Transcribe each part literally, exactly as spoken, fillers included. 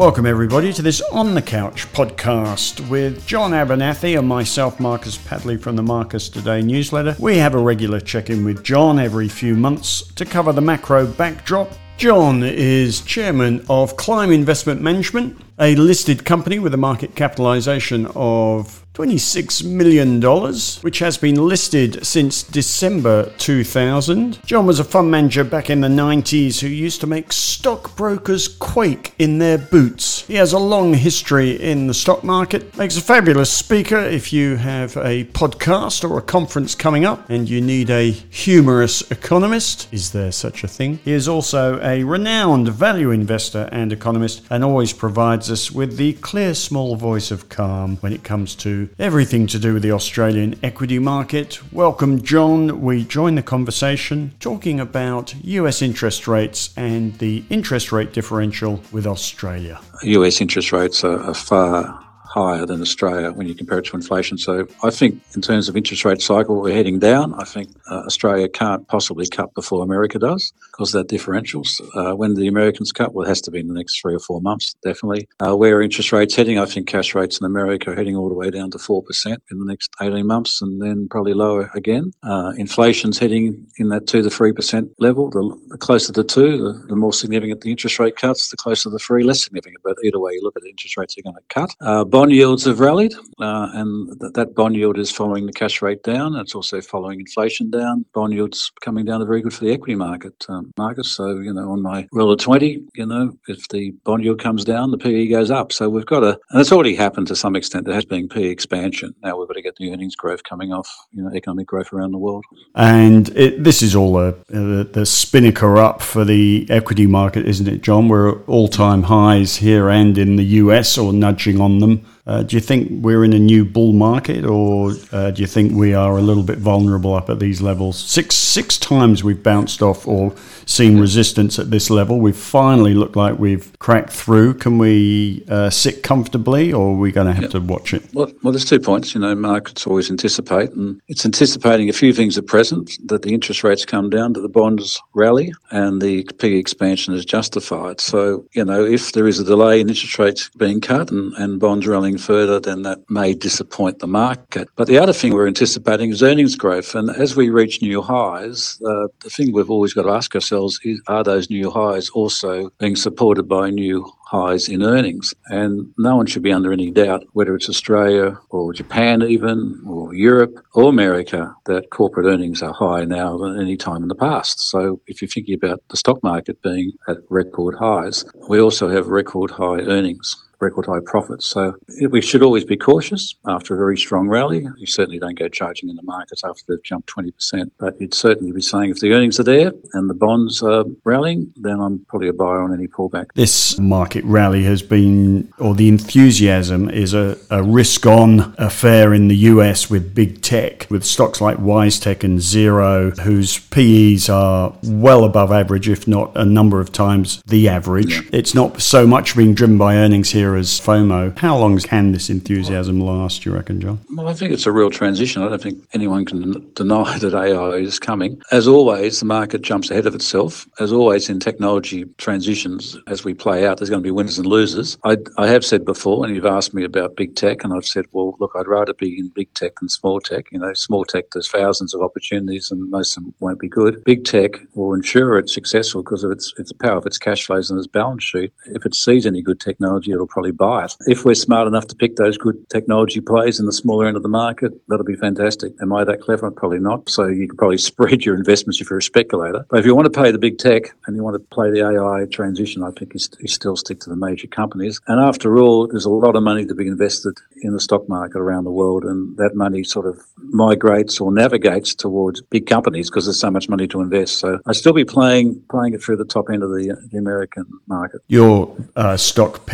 Welcome everybody to this On the Couch podcast with John Abernathy and myself, Marcus Padley from the Marcus Today newsletter. We have a regular check-in with John every few months to cover the macro backdrop. John is chairman of Climb Investment Management, a listed company with a market capitalisation of twenty-six million dollars, which has been listed since December two thousand. John was a fund manager back in the nineties who used to make stockbrokers quake in their boots. He has a long history in the stock market, makes a fabulous speaker if you have a podcast or a conference coming up and you need a humorous economist. Is there such a thing? He is also a renowned value investor and economist and always provides us with the clear small voice of calm when it comes to everything to do with the Australian equity market. Welcome, John. We join the conversation talking about U S interest rates and the interest rate differential with Australia. U S interest rates are, are far higher than Australia when you compare it to inflation. So I think in terms of interest rate cycle, we're heading down. I think uh, Australia can't possibly cut before America does because of that differentials. Uh, when the Americans cut, well, it has to be in the next three or four months, definitely. Uh, where are interest rates heading? I think cash rates in America are heading all the way down to four percent in the next eighteen months and then probably lower again. Uh, inflation's heading in that two to three percent level. The, the closer to two, the, the more significant the interest rate cuts, the closer to three, less significant. But either way you look at it, interest rates are going to cut. Uh, bond yields have rallied, uh, and th- that bond yield is following the cash rate down. It's also following inflation down. Bond yields coming down are very good for the equity market, um, Marcus. So, you know, on my rule of twenty, you know, if the bond yield comes down, the P E goes up. So we've got a, and it's already happened to some extent. There has been P E expansion. Now we've got to get the earnings growth coming off, you know, economic growth around the world. And it, this is all a, a, the spinnaker up for the equity market, isn't it, John? We're at all-time highs here and in the U S, or nudging on them. Uh, do you think we're in a new bull market, or uh, do you think we are a little bit vulnerable up at these levels? Six six times we've bounced off or seen resistance at this level. We've finally looked like we've cracked through. Can we uh, sit comfortably, or are we going to have yep. to watch it? Well, well, there's two points. You know, markets always anticipate, and it's anticipating a few things at present, that the interest rates come down, that the bonds rally, and the P E expansion is justified. So, you know, if there is a delay in interest rates being cut and, and bonds rallying further, then that may disappoint the market. But the other thing we're anticipating is earnings growth. And as we reach new highs, uh, the thing we've always got to ask ourselves is, are those new highs also being supported by new highs in earnings? And no one should be under any doubt, whether it's Australia or Japan even, or Europe or America, that corporate earnings are higher now than any time in the past. So if you're thinking about the stock market being at record highs, we also have record high earnings, record high profits. So we should always be cautious after a very strong rally. You certainly don't go charging in the markets after they've jumped twenty percent, but you'd certainly be saying if the earnings are there and the bonds are rallying, then I'm probably a buyer on any pullback. This market rally has been, or the enthusiasm is a, a risk-on affair in the U S with big tech, with stocks like WiseTech and Xero, whose P Es are well above average, if not a number of times the average. Yeah. It's not so much being driven by earnings here as FOMO. How long can this enthusiasm last, you reckon, John? Well, I think it's a real transition. I don't think anyone can deny that A I is coming. As always, the market jumps ahead of itself. As always, in technology transitions, as we play out, there's going to be winners and losers. I, I have said before, and you've asked me about big tech, and I've said, well, look, I'd rather be in big tech than small tech. You know, small tech, there's thousands of opportunities, and most of them won't be good. Big tech will ensure it's successful because of its, its power of its cash flows and its balance sheet. If it sees any good technology, it'll probably buy it. If we're smart enough to pick those good technology plays in the smaller end of the market, that'll be fantastic. Am I that clever? Probably not. So you can probably spread your investments if you're a speculator. But if you want to play the big tech and you want to play the A I transition, I think you, st- you still stick to the major companies. And after all, there's a lot of money to be invested in the stock market around the world, and that money sort of migrates or navigates towards big companies because there's so much money to invest. So I'd still be playing playing it through the top end of the, the American market. Your uh, stock pick in the last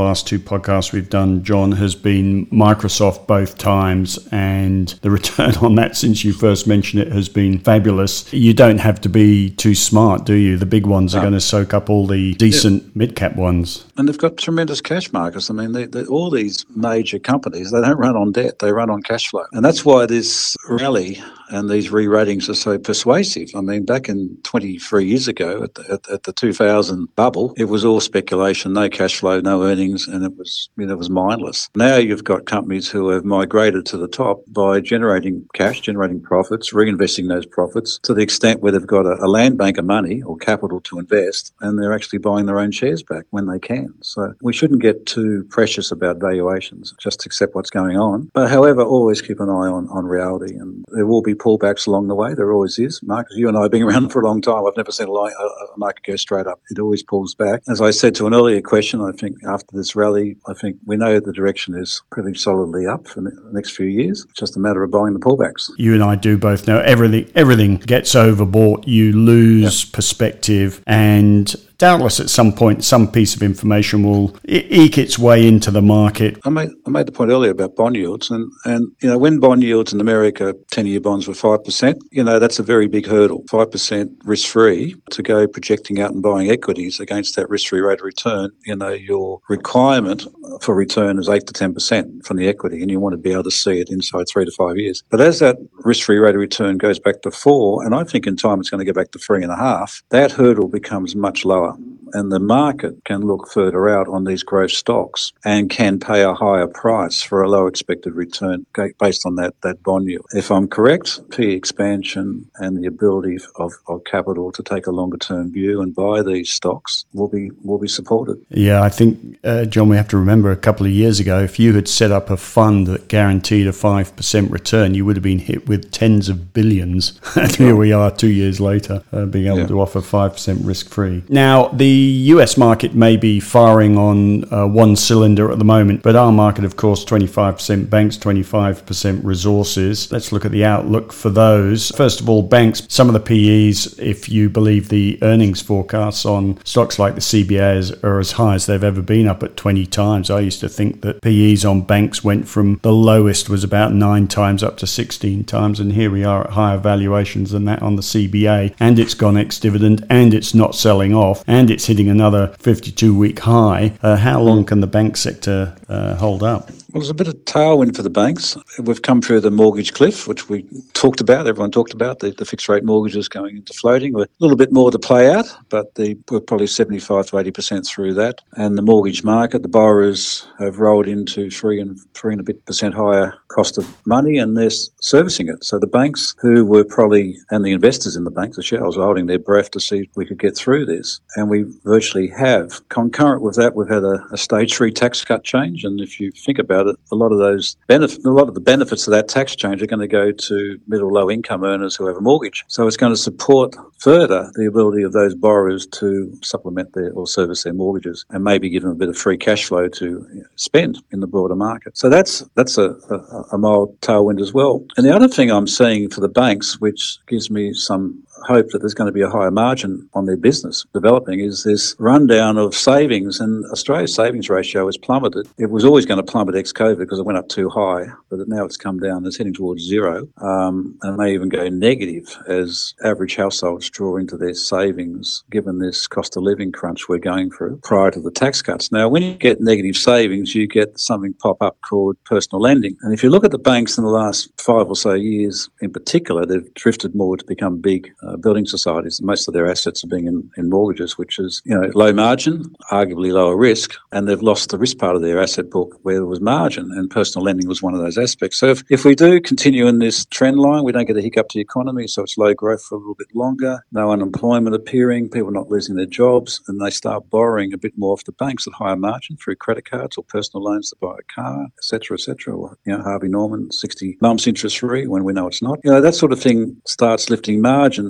last two podcasts we've done, John, has been Microsoft both times, and the return on that since you first mentioned it has been fabulous. You don't have to be too smart, do you? The big ones are no. going to soak up all the decent yeah. mid-cap ones. And they've got tremendous cash markets. I mean, they, they, all these major companies, they don't run on debt, they run on cash flow. And that's why this rally and these re-ratings are so persuasive. I mean, back in twenty-three years ago at the, at, at the two thousand bubble, it was all speculation, no cash flow, no earnings, and it was, you know, it was mindless. Now you've got companies who have migrated to the top by generating cash, generating profits, reinvesting those profits to the extent where they've got a, a land bank of money or capital to invest, and they're actually buying their own shares back when they can. So we shouldn't get too precious about valuations, just accept what's going on. But however, always keep an eye on, on reality, and there will be pullbacks along the way. There always is. Marcus, you and I have been around for a long time. I've never seen a, line, a, a market go straight up. It always pulls back. As I said to an earlier question, I think after this rally, I think we know the direction is pretty solidly up for the next few years. It's just a matter of buying the pullbacks. You and I do both know everything, everything gets overbought. You lose yep. perspective, and doubtless at some point some piece of information will eke its way into the market. I made I made the point earlier about bond yields, and, and you know, when bond yields in America, ten-year bonds were five percent, you know, that's a very big hurdle. five percent risk-free to go projecting out and buying equities against that risk-free rate of return. You know, your requirement for return is eight to ten percent from the equity, and you want to be able to see it inside three to five years. But as that risk-free rate of return goes back to four, and I think in time it's going to go back to three and a half, that hurdle becomes much lower. And the market can look further out on these growth stocks and can pay a higher price for a low expected return based on that, that bond yield. If I'm correct, P E expansion and the ability of, of capital to take a longer term view and buy these stocks will be will be supported. Yeah, I think, uh, John, we have to remember a couple of years ago, if you had set up a fund that guaranteed a five percent return, you would have been hit with tens of billions. And here we are two years later, uh, being able yeah. to offer five percent risk-free. Now, the U S market may be firing on uh, one cylinder at the moment, but our market, of course, twenty-five percent banks, twenty-five percent resources. Let's look at the outlook for those. First of all, banks, some of the P Es, if you believe the earnings forecasts on stocks like the C B As, are as high as they've ever been, up at twenty times. I used to think that P Es on banks went from the lowest was about nine times up to sixteen times, and here we are at higher valuations than that on the C B A, and it's gone ex-dividend, and it's not selling off, and it's hitting another fifty-two week high. Uh, how long can the bank sector uh, hold up? Well, there's a bit of tailwind for the banks. We've come through the mortgage cliff, which we talked about, everyone talked about, the, the fixed rate mortgages going into floating. We're a little bit more to play out, but the, we're probably seventy-five to eighty percent through that. And the mortgage market, the borrowers have rolled into three and three and a bit percent higher cost of money, and they're servicing it. So the banks who were probably, and the investors in the banks, the shareholders, are holding their breath to see if we could get through this. And we virtually have. Concurrent with that, we've had a, a stage three tax cut change. And if you think about it, a lot of those benefits, a lot of the benefits of that tax change are going to go to middle, low income earners who have a mortgage. So it's going to support further the ability of those borrowers to supplement their or service their mortgages, and maybe give them a bit of free cash flow to you know, spend in the broader market. So that's that's a, a, a mild tailwind as well. And the other thing I'm seeing for the banks, which gives me some hope that there's going to be a higher margin on their business developing, is this rundown of savings. And Australia's savings ratio has plummeted. It was always going to plummet ex-COVID because it went up too high, but now it's come down. It's heading towards zero, um, and may even go negative as average households draw into their savings, given this cost of living crunch we're going through prior to the tax cuts. Now, when you get negative savings, you get something pop up called personal lending. And if you look at the banks in the last five or so years in particular, they've drifted more to become big uh, building societies. Most of their assets are being in, in mortgages, which is, you know, low margin, arguably lower risk, and they've lost the risk part of their asset book where there was margin, and personal lending was one of those aspects. So if, if we do continue in this trend line, we don't get a hiccup to the economy, so it's low growth for a little bit longer, no unemployment appearing, people not losing their jobs, and they start borrowing a bit more off the banks at higher margin through credit cards or personal loans to buy a car, et cetera, et cetera. Or, you know, Harvey Norman, sixty months interest free when we know it's not. You know, that sort of thing starts lifting margins.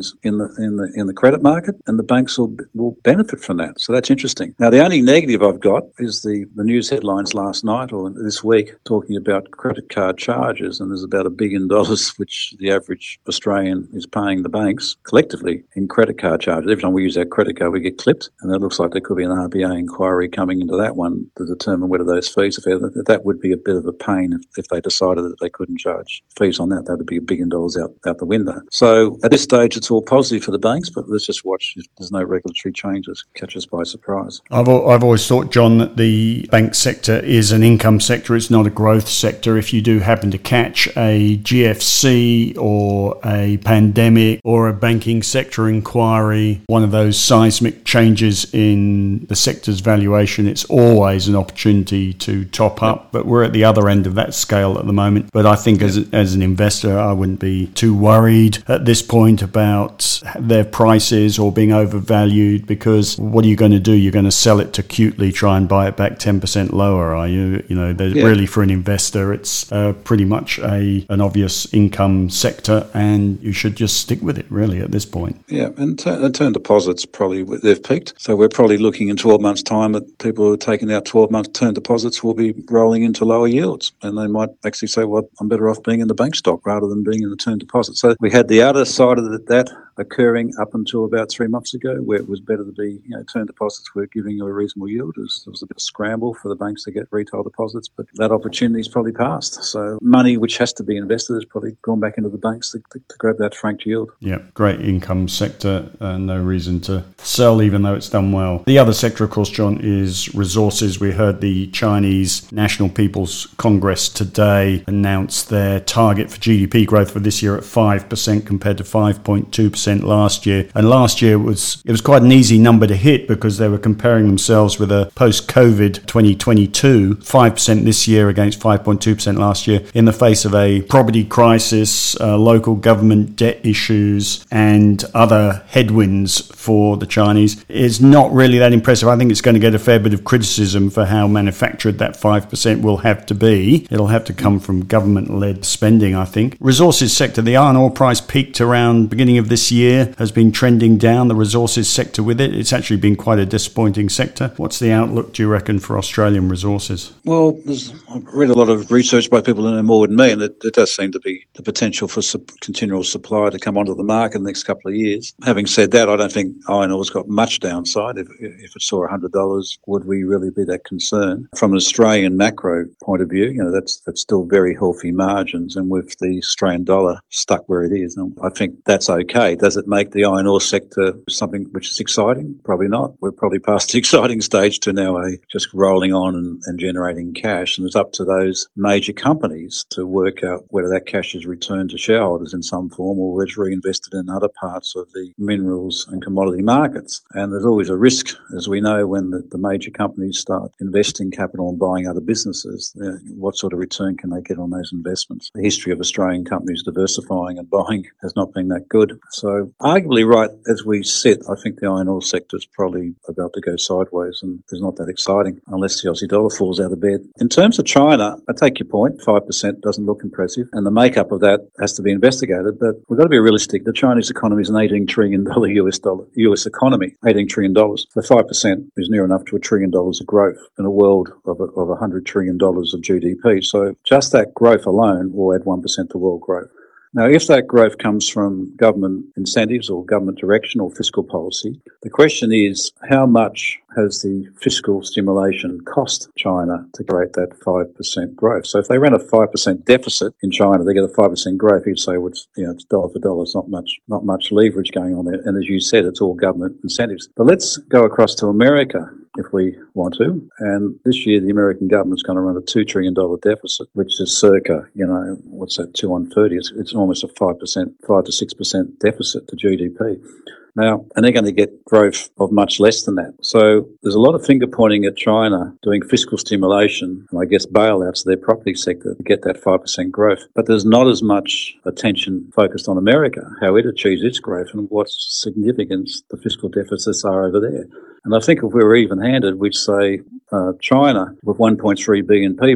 returns in the in the in the credit market, and the banks will will benefit from that. So that's interesting. Now, the only negative I've got is the, the news headlines last night or this week talking about credit card charges, and there's about a billion dollars which the average Australian is paying the banks collectively in credit card charges. Every time we use our credit card, we get clipped, and it looks like there could be an R B A inquiry coming into that one to determine whether those fees are fair. That would be a bit of a pain if, if they decided that they couldn't charge fees on that. That would be a billion dollars out, out the window. So at this stage, it's all positive for the banks, but let's just watch if there's no regulatory changes. Catch us by surprise. I've, I've always thought, John, that the bank sector is an income sector. It's not a growth sector. If you do happen to catch a G F C or a pandemic or a banking sector inquiry, one of those seismic changes in the sector's valuation, it's always an opportunity to top up. But we're at the other end of that scale at the moment. But I think as, as an investor, I wouldn't be too worried at this point about their prices or being overvalued, because what are you going to do? You're going to sell it to cutely try and buy it back ten percent lower, are you? You know, yeah. Really for an investor, it's uh, pretty much a an obvious income sector, and you should just stick with it really at this point. Yeah, and t- term deposits probably, they've peaked. So we're probably looking in twelve months' time that people who are taking out twelve month term deposits will be rolling into lower yields, and they might actually say, well, I'm better off being in the bank stock rather than being in the term deposit. So we had the other side of that occurring up until about three months ago, where it was better to be, you know, term deposits were giving you a reasonable yield. There was, there was a bit of scramble for the banks to get retail deposits, but that opportunity's probably passed. So money which has to be invested has probably gone back into the banks to, to, to grab that franked yield. Yeah, great income sector. Uh, no reason to sell, even though it's done well. The other sector, of course, John, is resources. We heard the Chinese National People's Congress today announce their target for G D P growth for this year at five percent compared to five point two percent last year. And last year was it was quite an easy number to hit because they were comparing themselves with a post-COVID twenty twenty-two, five percent this year against five point two percent last year, in the face of a property crisis, uh, local government debt issues, and other headwinds for the Chinese. Is not really that impressive. I think it's going to get a fair bit of criticism for how manufactured that five percent will have to be. It'll have to come from government-led spending, I think. Resources sector, the iron ore price peaked around beginning of this year, has been trending down, the resources sector with it. It's actually been quite a disappointing sector. What's the outlook, do you reckon, for Australian resources? Well, there's, I've read a lot of research by people who know more than me, and it, it does seem to be the potential for su- continual supply to come onto the market in the next couple of years. Having said that, I don't think iron ore's got much downside. If, if it saw one hundred dollars, would we really be that concerned? From an Australian macro point of view, you know, that's that's still very healthy margins, and with the Australian dollar stuck where it is, I think that's okay. Does it make the iron ore sector something which is exciting? Probably not. We're probably past the exciting stage to now a just rolling on and, and generating cash, and it's up to those major companies to work out whether that cash is returned to shareholders in some form or whether it's reinvested in other parts of the minerals and commodity markets. And there's always a risk, as we know, when the, the major companies start investing capital and buying other businesses. You know, what sort of return can they get on those investments? The history of Australian companies diversifying and buying has not been that good. So arguably right as we sit, I think the iron ore sector is probably about to go sideways and it's not that exciting unless the Aussie dollar falls out of bed. In terms of China, I take your point, five percent doesn't look impressive, and the makeup of that has to be investigated, but we've got to be realistic. The Chinese economy is an eighteen trillion dollars U S dollar U S economy, eighteen trillion dollars. So five percent is near enough to a trillion dollars of growth in a world of, a, of one hundred trillion dollars of G D P. So just that growth alone will add one percent to world growth. Now, if that growth comes from government incentives or government direction or fiscal policy, the question is how much has the fiscal stimulation cost China to create that five percent growth? So if they ran a five percent deficit in China, they get a five percent growth, you'd say, well, it's, you know, it's dollar for dollar, it's not much, not much leverage going on there. And as you said, it's all government incentives. But let's go across to America if we want to. And this year, the American government's going to run a two trillion dollars deficit, which is circa, you know, what's that, two on thirty? It's, it's almost a five percent, five to six percent deficit to G D P. Now, and they're going to get growth of much less than that. So there's a lot of finger pointing at China doing fiscal stimulation and I guess bailouts of their property sector to get that five percent growth. But there's not as much attention focused on America, how it achieves its growth and what significance the fiscal deficits are over there. And I think if we were even-handed, we'd say uh, China, with one point three billion people,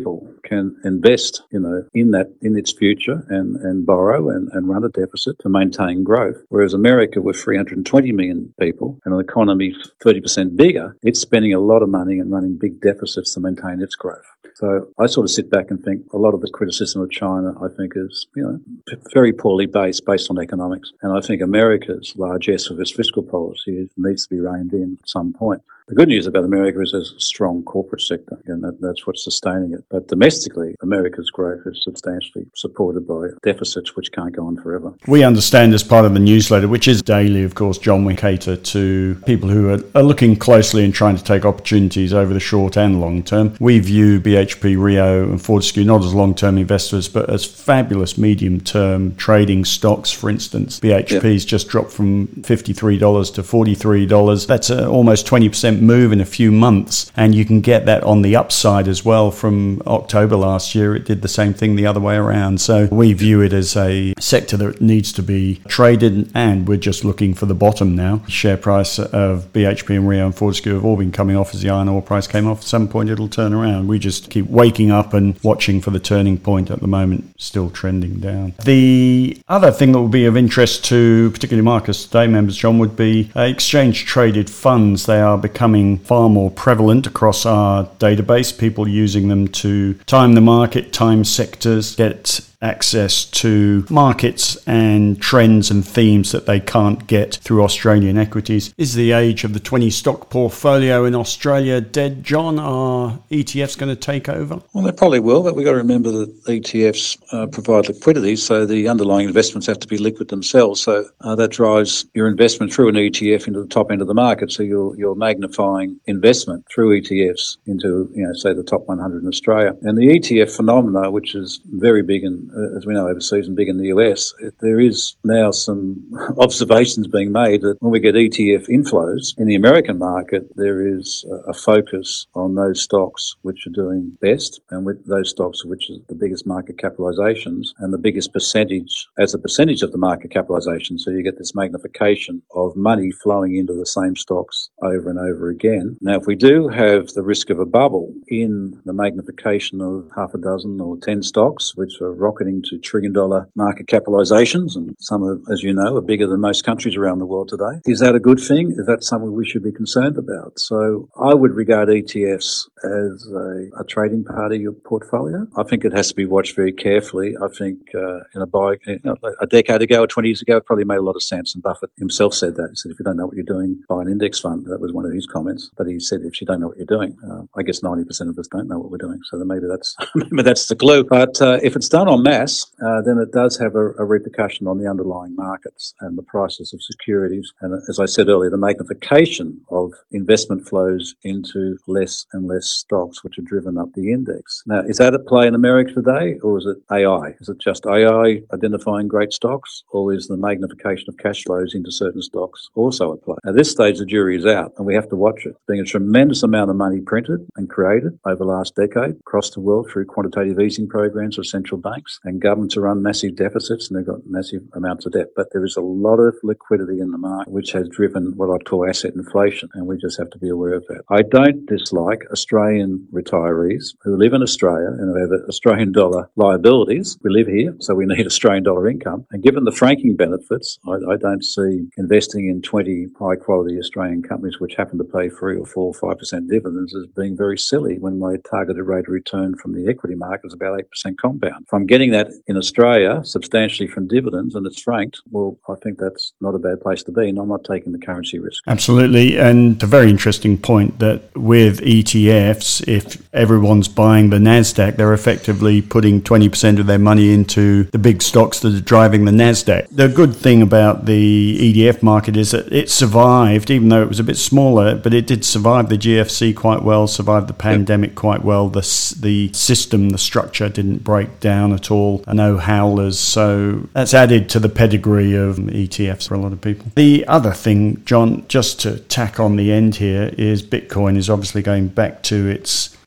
can invest, you know, in that, in its future and, and borrow and, and run a deficit to maintain growth. Whereas America, with three hundred twenty million people and an economy thirty percent bigger, it's spending a lot of money and running big deficits to maintain its growth. So I sort of sit back and think a lot of the criticism of China, I think, is, you know, very poorly based, based on economics. And I think America's largesse of its fiscal policy needs to be reined in at some point. The good news about America is there's a strong corporate sector, and that, that's what's sustaining it. But domestically, America's growth is substantially supported by deficits which can't go on forever. We understand as part of the newsletter, which is daily, of course, John, we cater to people who are, are looking closely and trying to take opportunities over the short and long term. We view B H P, Rio and Fortescue not as long-term investors, but as fabulous medium-term trading stocks. For instance, B H P's yep. just dropped from fifty-three dollars to forty-three dollars. That's a, almost twenty percent move in a few months, and you can get that on the upside as well. From October last year, it did the same thing the other way around. So we view it as a sector that needs to be traded, and we're just looking for the bottom now. The share price of B H P and Rio and Fortescue have all been coming off as the iron ore price came off. At some point it'll turn around. We just keep waking up and watching for the turning point. At the moment, still trending down. The other thing that will be of interest to particularly Marcus Today members, John, would be uh, exchange traded funds. They are becoming far more prevalent across our database, people using them to time the market, time sectors, get access to markets and trends and themes that they can't get through Australian equities. Is the age of the twenty stock portfolio in Australia dead, John? Are E T Fs going to take over? Well, they probably will, but we've got to remember that E T Fs uh, provide liquidity, so the underlying investments have to be liquid themselves. So uh, that drives your investment through an E T F into the top end of the market. So you're, you're magnifying investment through E T Fs into, you know, say the top one hundred in Australia. And the E T F phenomena, which is very big in Uh, as we know, overseas and big in the U S, there is now some observations being made that when we get E T F inflows in the American market, there is a focus on those stocks which are doing best, and with those stocks which are the biggest market capitalizations and the biggest percentage as a percentage of the market capitalization. So you get this magnification of money flowing into the same stocks over and over again. Now, if we do have the risk of a bubble in the magnification of half a dozen or ten stocks, which are rocketing to trillion dollar market capitalizations, and some of, as you know, are bigger than most countries around the world today. Is that a good thing? Is that something we should be concerned about? So I would regard E T Fs as a, a trading part of your portfolio. I think it has to be watched very carefully. I think uh, in a buy, you know, a decade ago or twenty years ago, it probably made a lot of sense. And Buffett himself said that. He said, if you don't know what you're doing, buy an index fund. That was one of his comments. But he said, if you don't know what you're doing, uh, I guess ninety percent of us don't know what we're doing. So then maybe that's maybe that's the clue. But uh, if it's done en masse, Uh, then it does have a, a repercussion on the underlying markets and the prices of securities. And as I said earlier, the magnification of investment flows into less and less stocks, which are driven up the index. Now, is that at play in America today, or is it A I? Is it just A I identifying great stocks, or is the magnification of cash flows into certain stocks also at play? At this stage, the jury is out, and we have to watch it. There's been a tremendous amount of money printed and created over the last decade across the world through quantitative easing programs of central banks, and governments to run massive deficits, and they've got massive amounts of debt. But there is a lot of liquidity in the market, which has driven what I'd call asset inflation, and we just have to be aware of that. I don't dislike Australian retirees who live in Australia and have Australian dollar liabilities. We live here, so we need Australian dollar income. And given the franking benefits, I, I don't see investing in twenty high-quality Australian companies which happen to pay three or four or five percent dividends as being very silly when my targeted rate of return from the equity market is about eight percent compound. If I'm getting that in Australia substantially from dividends and it's franked, well, I think that's not a bad place to be, and I'm not taking the currency risk. Absolutely, and a very interesting point that with E T Fs, if everyone's buying the NASDAQ, they're effectively putting twenty percent of their money into the big stocks that are driving the NASDAQ. The good thing about the E T F market is that it survived, even though it was a bit smaller, but it did survive the G F C quite well, survived the pandemic yep. quite well. The, the system, the structure didn't break down at all. I know howlers, so that's added to the pedigree of E T Fs for a lot of people. The other thing, John, just to tack on the end here, is Bitcoin is obviously going back to its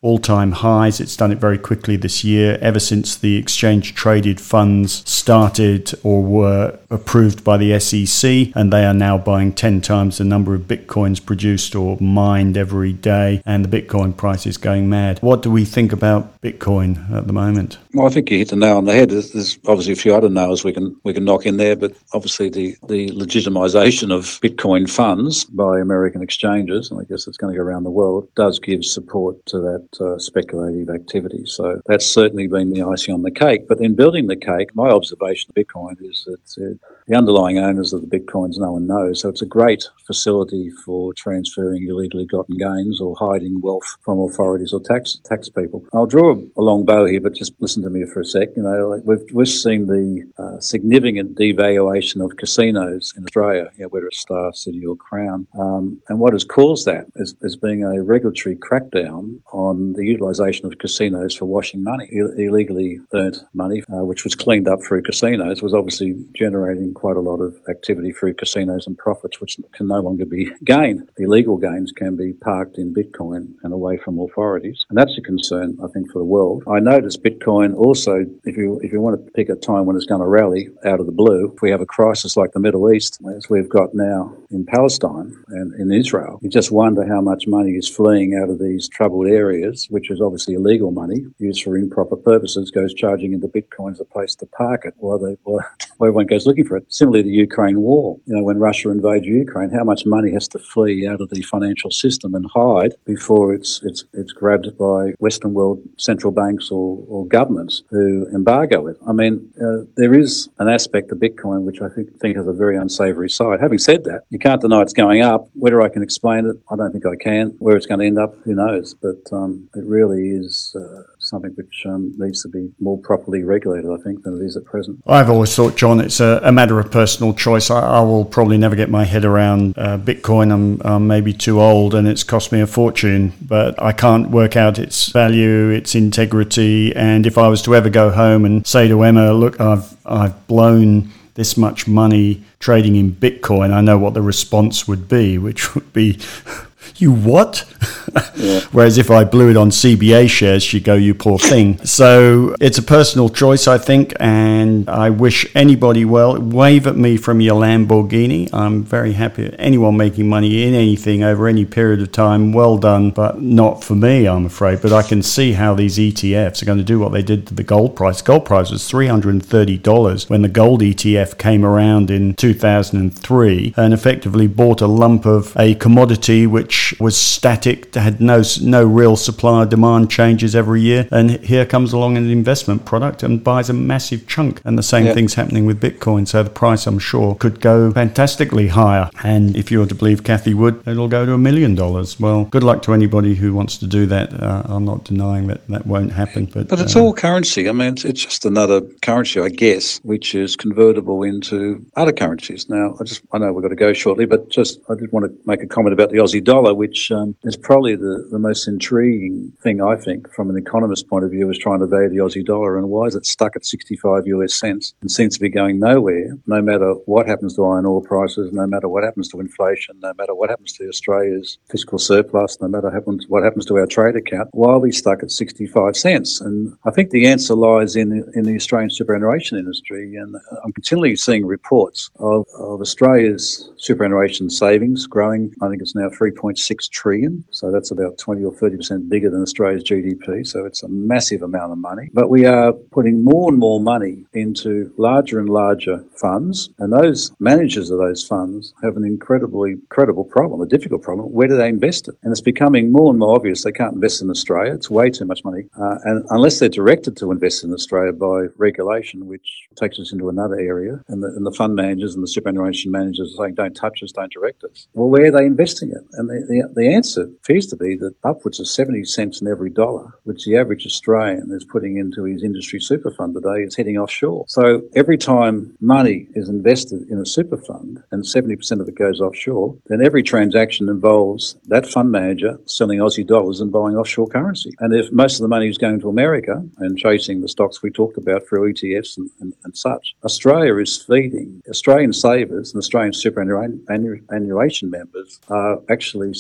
all-time highs. It's done it very quickly this year, ever since the exchange-traded funds started or were approved by the S E C, and they are now buying ten times the number of Bitcoins produced or mined every day, and the Bitcoin price is going mad. What do we think about Bitcoin at the moment? Well, I think you hit the nail on the head. There's, there's obviously a few other nails we can we can knock in there, but obviously the, the legitimisation of Bitcoin funds by American exchanges, and I guess it's going to go around the world, does give support to that uh, speculative activity. So that's certainly been the icing on the cake. But in building the cake, my observation of Bitcoin is that uh, the underlying owners of the Bitcoins no one knows. So it's a great facility for transferring illegally gotten gains or hiding wealth from authorities or tax tax people. I'll draw a long bow here, but just listen to me for a sec. You know, like we've we've seen the uh, significant devaluation of casinos in Australia, you know, whether it's Star City or Crown, um, and what has caused that is, is being a regulatory crackdown on the utilisation of casinos for washing money, Ill- illegally earned money, uh, which was cleaned up through casinos, was obviously generating quite a lot of activity through casinos and profits, which can no longer be gained. The illegal gains can be parked in Bitcoin and away from authorities, and that's a concern, I think, for the world. I notice Bitcoin also, if you if you want to pick a time when it's going to rally out of the blue, if we have a crisis like the Middle East, as we've got now in Palestine and in Israel, you just wonder how much money is fleeing out of these troubled areas, which is obviously illegal money used for improper purposes, goes charging into Bitcoin as a place to park it while, they, while everyone goes looking for it. Similarly, the Ukraine war, you know, when Russia invades Ukraine, how much money has to flee out of the financial system and hide before it's it's it's grabbed by Western world central banks or, or governments who embargo it. I mean, uh, there is an aspect of Bitcoin which I think, think has a very unsavoury side. Having said that, you can't deny it's going up. Whether I can explain it, I don't think I can. Where it's going to end up, who knows? But um, it really is uh, something which um, needs to be more properly regulated, I think, than it is at present. I've always thought, John, it's a, a matter of personal choice. I, I will probably never get my head around uh, Bitcoin. I'm, I'm maybe too old and it's cost me a fortune, but I can't work out its value, its integrity. And if I was to ever go home and say to Emma, look, I've I've blown this much money trading in Bitcoin, I know what the response would be, which would be, you what? Yeah. Whereas if I blew it on C B A shares, she'd go, you poor thing. So it's a personal choice, I think, and I wish anybody well. Wave at me from your Lamborghini. I'm very happy. Anyone making money in anything over any period of time, well done, but not for me, I'm afraid. But I can see how these E T Fs are going to do what they did to the gold price. Gold price was three hundred thirty dollars when the gold E T F came around in two thousand three and effectively bought a lump of a commodity which was static, had no no real supply demand changes every year, and here comes along an investment product and buys a massive chunk. And the same yeah. thing's happening with Bitcoin, so the price, I'm sure, could go fantastically higher, and if you were to believe Cathie Wood, it'll go to a million dollars. Well, good luck to anybody who wants to do that. uh, I'm not denying that that won't happen, but but it's uh, all currency. I mean, it's, it's just another currency, I guess, which is convertible into other currencies. Now, I just I know we've got to go shortly, but just I did want to make a comment about the Aussie dollar, which um, is probably the, the most intriguing thing, I think, from an economist's point of view, is trying to value the Aussie dollar, and why is it stuck at sixty-five U S cents and seems to be going nowhere, no matter what happens to iron ore prices, no matter what happens to inflation, no matter what happens to Australia's fiscal surplus, no matter happens, what happens to our trade account. Why are we stuck at sixty-five cents? And I think the answer lies in the, in the Australian superannuation industry, and I'm continually seeing reports of, of Australia's superannuation savings growing. I think it's now three point six trillion, so that's about twenty or thirty percent bigger than Australia's G D P, so it's a massive amount of money. But we are putting more and more money into larger and larger funds, and those managers of those funds have an incredibly incredible problem, a difficult problem. Where do they invest it? And it's becoming more and more obvious they can't invest in Australia. It's way too much money. Uh, and unless they're directed to invest in Australia by regulation, which takes us into another area, and the, and the fund managers and the superannuation managers are saying, don't touch us, don't direct us. Well, where are they investing it? And the, the, the answer appears to be that upwards of seventy cents in every dollar, which the average Australian is putting into his industry super fund today, is heading offshore. So every time money is invested in a super fund and seventy percent of it goes offshore, then every transaction involves that fund manager selling Aussie dollars and buying offshore currency. And if most of the money is going to America and chasing the stocks we talked about through E T Fs and, and, and such, Australia is feeding Australian savers and Australian superannuation members are actually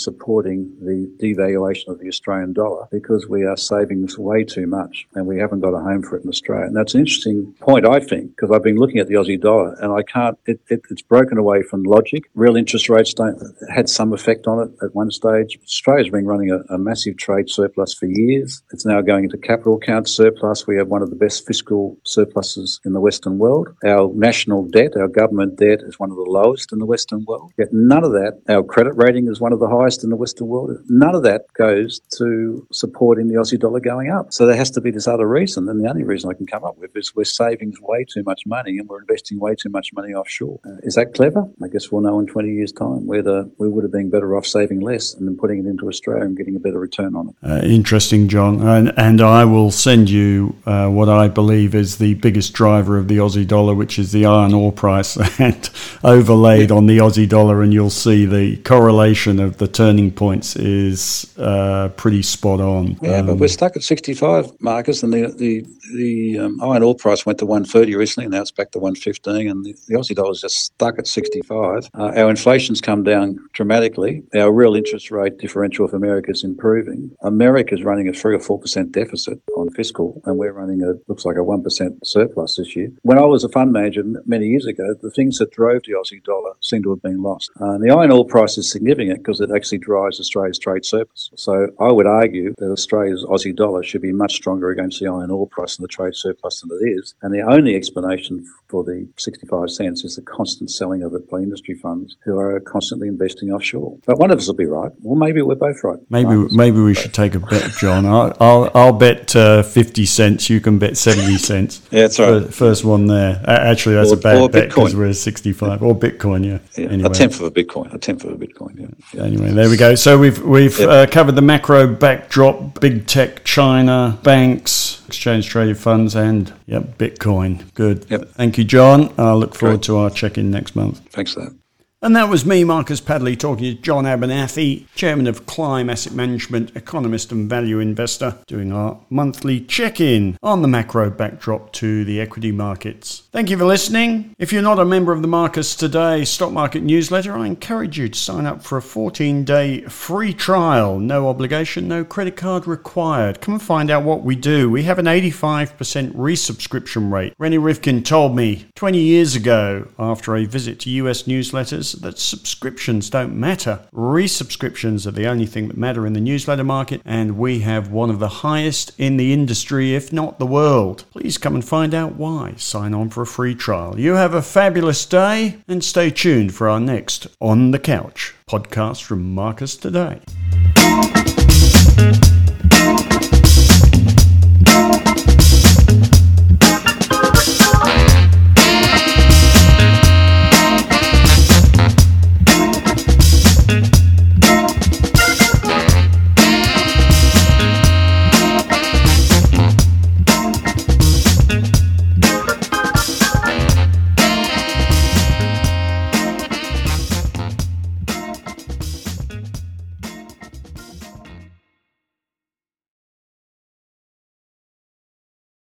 supporting the devaluation of the Australian dollar because we are saving way too much and we haven't got a home for it in Australia. And that's an interesting point, I think, because I've been looking at the Aussie dollar and I can't, it, it, it's broken away from logic. Real interest rates don't, had some effect on it at one stage. Australia's been running a, a massive trade surplus for years. It's now going into capital account surplus. We have one of the best fiscal surpluses in the Western world. Our national debt, our government debt is one of the lowest in the Western world. Yet none of that, our credit rating is one of the highest in the Western world. None of that goes to supporting the Aussie dollar going up. So there has to be this other reason. And the only reason I can come up with is we're saving way too much money and we're investing way too much money offshore. Uh, is that clever? I guess we'll know in twenty years' time whether we would have been better off saving less and then putting it into Australia and getting a better return on it. Uh, interesting, John. And, and I will send you uh, what I believe is the biggest driver of the Aussie dollar, which is the iron ore price, and overlaid yeah. on the Aussie dollar, and you'll see the correlation of the turning points is uh, pretty spot on. Yeah, um, but we're stuck at sixty-five, Marcus, and the the, the um, iron ore price went to one thirty recently, and now it's back to one fifteen, and the, the Aussie dollar is just stuck at sixty-five. Uh, our inflation's come down dramatically. Our real interest rate differential for America is improving. America's running a three or four percent deficit on fiscal, and we're running a looks like a one percent surplus this year. When I was a fund manager many years ago, the things that drove the Aussie dollar seem to have been lost. Uh, and the iron ore price is significant because it actually drives Australia's trade surplus. So I would argue that Australia's Aussie dollar should be much stronger against the iron ore price and the trade surplus than it is. And the only explanation for the sixty-five cents is the constant selling of it by industry funds who are constantly investing offshore. But one of us will be right. Well, maybe we're both right. Maybe Marcus, maybe we should take a bet, John. I'll I'll, I'll bet uh, fifty cents. You can bet seventy cents. Yeah, that's right. First one there. Actually, that's or, a bad bet because we're sixty-five. Or Bitcoin, yeah. yeah anyway. A tenth of a Bitcoin. A tenth of a Bitcoin, yeah. yeah. Anyway, there we go. So we've we've yep. uh, covered the macro backdrop, big tech, China, banks, exchange traded funds, and yep, Bitcoin. Good. Yep. Thank you, John. I look forward Great. to our check-in next month. Thanks for that. And that was me, Marcus Padley, talking to John Abernathy, Chairman of Climb Asset Management, economist and value investor, doing our monthly check-in on the macro backdrop to the equity markets. Thank you for listening. If you're not a member of the Marcus Today Stock Market Newsletter, I encourage you to sign up for a fourteen-day free trial. No obligation, no credit card required. Come and find out what we do. We have an eighty-five percent resubscription rate. Rennie Rivkin told me twenty years ago, after a visit to U S newsletters, that subscriptions don't matter. Resubscriptions are the only thing that matter in the newsletter market, and we have one of the highest in the industry, if not the world. Please come and find out why. Sign on for a free trial. You have a fabulous day, and stay tuned for our next On the Couch podcast from Marcus Today.